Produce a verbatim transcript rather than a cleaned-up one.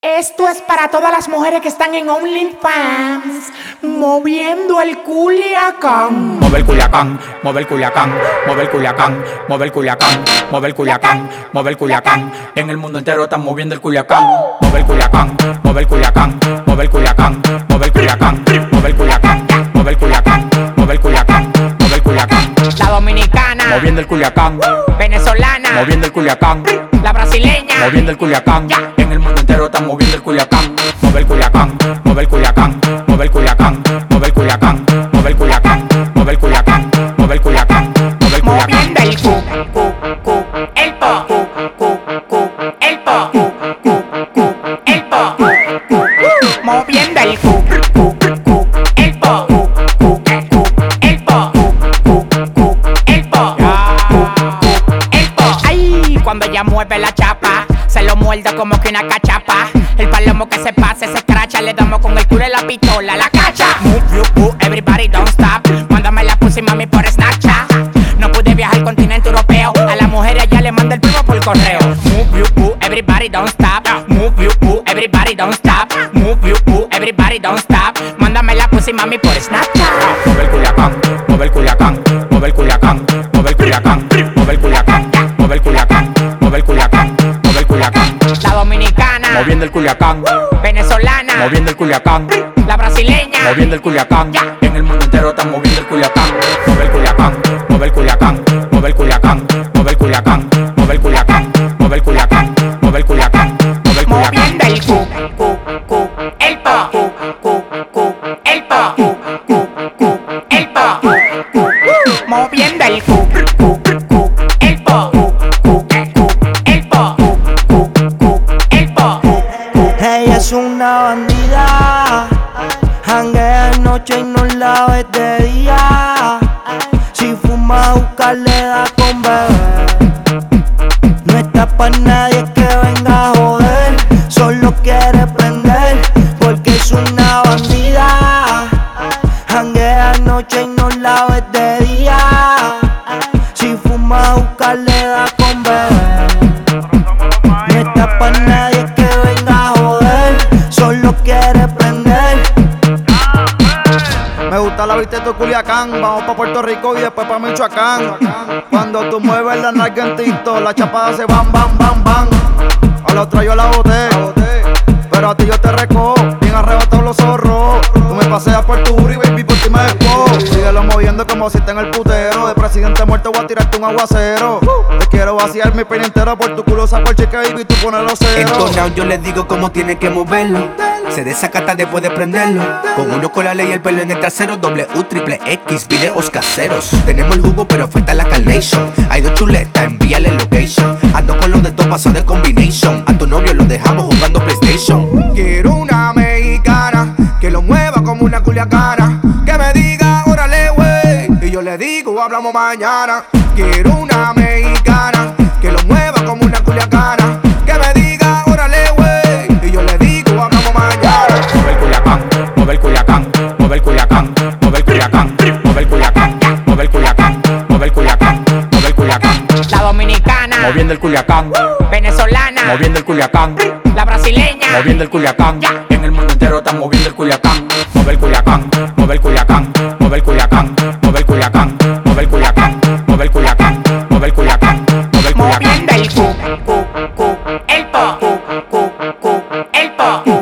Esto es para todas las mujeres que están en OnlyFans, moviendo el Culiacán. Mueve el Culiacán, mueve el Culiacán, mueve el Culiacán, mueve el Culiacán, mueve el Culiacán, mueve el Culiacán. En el mundo entero están moviendo el Culiacán. Mueve el Culiacán, mueve el Culiacán, mueve el Culiacán, mueve el Culiacán, mueve el Culiacán, mueve el Culiacán, mueve el Culiacán, mueve el Culiacán. La dominicana, moviendo el Culiacán. venezolana, Moviendo el Culiacán. la brasileña, Moviendo el Culiacán. En el mundo entero están moviendo el Culiacán. Mueve el Culiacán, mueve el Culiacán, mueve el Culiacán, mueve el Culiacán, mueve el Culiacán, mueve el Culiacán, mueve el Culiacán, mueve el Culiacán. moviendo el cu, cu, cu, el po, cu, cu, cu, el po, cu, cu, cu, el po, cu, cu, moviendo el cu, cu, cu, el po, cu, cu, cu, el po, cu, cu, cu, el po, cu, cu, el po. Ay, cuando ella mueve la chapa, se lo muerde como que una cachapa. El palomo que se pase, se escracha, le damos con el culo y la pistola, la cacha. Move you, move, everybody don't stop. Mándame la pussy, mami, por Snapchat. No pude viajar al continente europeo, a la mujer allá le manda el primo por correo. Move you, move, everybody don't stop. Move you, move, everybody don't stop. Move you, move, everybody don't stop. Mándame la pussy, mami, por Snapchat. Mueve el Culiacán, mueve el Culiacán, mueve el Culiacán, mueve el Culiacán, mueve el Culiacán, mueve el Culiacán, mueve el Culiacán, mueve el Culiacán. La dominicana, Moviendo el Culiacán. venezolana, Moviendo el Culiacán. la brasileña, Moviendo el Culiacán. En el mundo entero están moviendo el Culiacán. Mueve el Culiacán, mueve el Culiacán, mueve el Culiacán, mueve el Culiacán, mueve el Culiacán, mueve el Culiacán, mueve el Culiacán, mueve el Culiacán. moviendo el cu, cu, cu, el po, cu, cu, cu, el po, cu, cu, cu, el po, cu, cu, moviendo el cu, cu, cu, el po, cu, cu, cu, el po, cu, cu, cu, el po, cu, cu. Ella es una bandida, janguea de noche y no la ves de día. Si fuma juca le da con beber. No está pa' nadie que venga a joder, solo quiere prender porque es una bandida. Janguea de noche y no la ves de día. Si fuma juca le da con beber. No está pa' nadie que venga a joder, solo quiere prender. Me gusta la vista de tu Culiacán, vamos pa' Puerto Rico y después pa' Michoacán. Cuando tú mueves la nalga en tinto, la chapada se bam, bam, bam, bam. A la otra yo la boté, pero a ti yo te recojo, bien arrebatado los zorros. Tú me paseas por tu booty, baby, por ti me despojo. Síguelo moviendo como si está en el putero. De presidente muerto voy a tirarte un aguacero. Te quiero vaciar mi pene entero por tu culo, saco el cheque, baby, tú pones los ceros. Entonado yo les digo cómo tiene que moverlo. Se desacata después de prenderlo. Con uno con la ley y el pelo en el trasero. W, triple X, videos caseros. Tenemos el jugo pero falta la carnation. Hay dos chuletas, envíale location. Ando con los de dos pasos de combination. A tu novio lo dejamos jugando PlayStation. Quiero una mexicana que lo mueva como una culiacana. Que me diga, órale, wey. Y yo le digo, hablamos mañana. Quiero una mexicana que lo mueva como una culiacana. Que me diga, órale, wey. Y yo le digo, hablamos mañana. Mueve el Culiacán, mueve el Culiacán, mueve el Culiacán, mueve el Culiacán, mueve el Culiacán, mueve el Culiacán, mueve el Culiacán, mueve el Culiacán. La dominicana, Moviendo el Culiacán. venezolana, Moviendo el Culiacán. la brasileña, Moviendo el Culiacán. En el mundo entero están moviendo el Culiacán. Mueve el Culiacán, mueve el Culiacán, mueve el Culiacán, mueve el Culiacán, mueve el Culiacán, mueve el Culiacán, mueve el Culiacán, mueve el Culiacán. moviendo el cu, cu, cu, el po, cu, cu, cu, el po, cu,